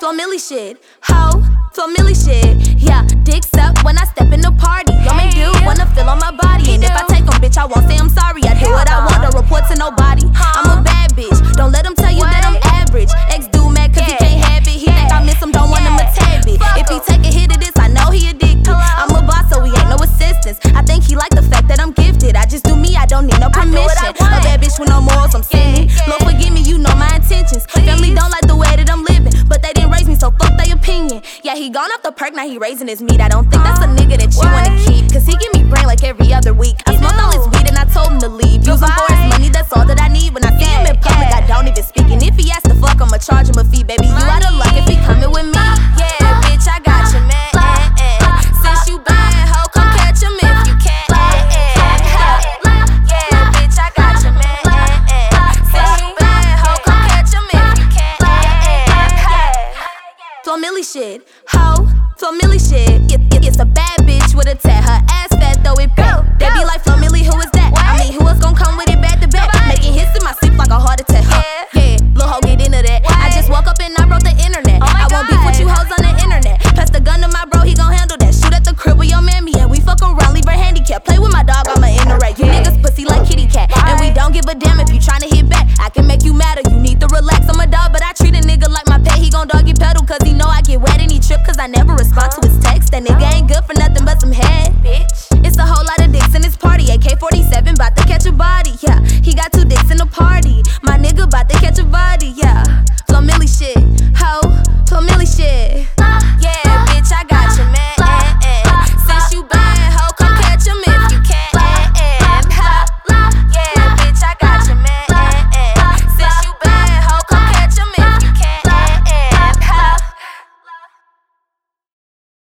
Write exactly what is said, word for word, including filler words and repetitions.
Flo Milli shit, ho, Flo Milli shit. Yeah, dicks up when I step in the party. Yo, man, dude wanna feel on my body, and if I take 'em, bitch, I won't say I'm sorry. I do what I want, don't report to nobody. I'm a bad bitch, don't let 'em tell you that I'm average. Ex dude mad 'cause he can't have it. He think I miss him, don't want him a tad bit. If he take a hit of this, I know he addicted. I'm a boss, so he ain't no assistance. I think he like the fact that I'm gifted. I just do me, I don't need no permission. A bad bitch with no morals, I'm sinning. Lord forgive me, you know my intentions. Family don't like the way that I'm living, but they didn't raise me, so fuck their opinion. Yeah, he gone off the perk, now he raising his meat. I don't think that's a nigga that you wanna keep, 'cause he give me brain like every other week. I smoked all his weed and I told him to leave. Use him for his money, that's all that I need. When I see him in public, I don't even speak. And if he asks to fuck, I'ma charge him a fee. Baby, you out of luck if he coming with me. Yeah, bitch, I got you, man. Since you bad, ho, come catch him if you can. Yeah, bitch, I got you, man. Since you bad, ho, come catch him if you can. Flo Milli shit, ho, Flo Milli shit. It, it, it's a bad bitch with a tat. Her ass fat, throw it back. They be like, Flo Milli, who is that? I mean, who else gon' come with it back to back? Making hits in my sleep like a heart attack. Huh? Yeah, lil' ho, get into that. I just woke up and I broke the internet. I won't beef with you hoes on the internet. Pass the gun to my bro, he gon' handle that. Shoot at the crib with your mammy, and we fuck around, leave her handicapped. Play with my dog, I'ma interact. You niggas pussy like kitty cat, and we don't give a damn if you tryna hit back. I can make you mad or you need to relax. I'm a dog, but I treat a nigga like my pet. He gon' doggy pedal, 'cause he know I get wet and he trip, 'cause I never respond to his text. That nigga ain't good for nothing but some head, bitch.